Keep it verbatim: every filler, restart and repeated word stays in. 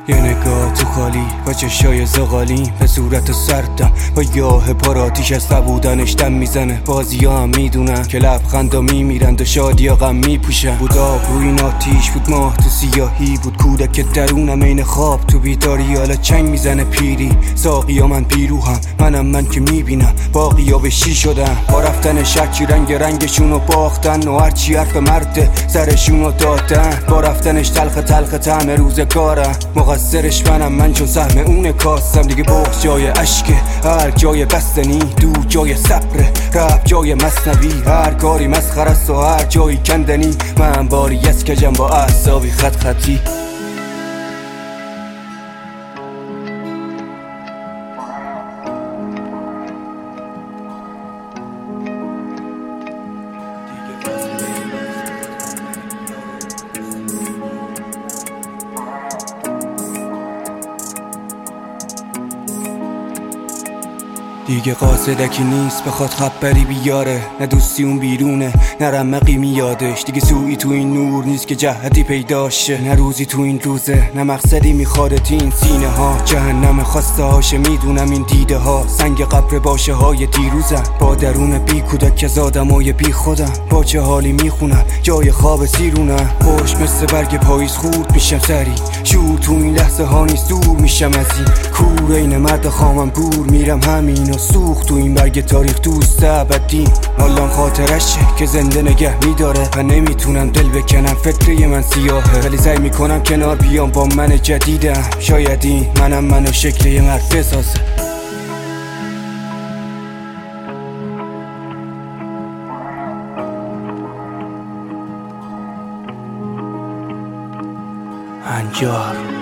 یه نگاه تو خالی با چشای زغالین به صورت سردم با یاه پاراتیش از نبودنش دم میزنه. بازی ها هم میدونن که لبخندا میمیرند و شادی ها غم میپوشن. بود آب روی این آتیش، بود ماه تو سیاهی، بود کودک درونم این خواب تو بیداری. حالا چنگ میزنه پیری، ساقی ها من بیروهم، منم من که میبینم باقی ها به شی شدن. با رفتن شکی رنگ رنگشونو باختن و هرچی حرف مرده سرشونو دادن. با رفتنش تلخ تلخ طعم روزگارم، مقصرش منم من چون سهم اونه کاسم. دیگه بغض جای عشقه، هر جای بستنی، دو جای صبره، رب جای مصنوی. هر کاری مسخرست و هر جایی کندنی، من باری از کجم با اعصابی خط خطی. دیگه قاصدکی نیست بخواد خبری بیاره، نه دوستی اون بیرونه نه رمقی میادش. دیگه سویی تو این نور نیست که جهتی پیداشه، نه روزی تو این روزه نه مقصدی میخوادت این سینه ها. جهنم خواسته هاشه میدونم این دیده ها، سنگ قبر باشه های دیروزم. با درون بی کودک از آدمای بی خودم، با چه حالی میخونم جای خواب سیرونم. خوش مثل برگ پاییز خورد میشم سری، شور تو این لحظه ها نیست دور میشم از این کور. این مرد خامم گور میرم همین و سوخت تو این برگ تاریخ دوست ابدی. حالا خاطرشه که زنده نگه میداره و نمیتونم دل بکنم فکر من سیاهه، ولی سعی میکنم کنار بیام با من جدیدم. شاید این منم منو شکل یه مرد بسازه. هنجار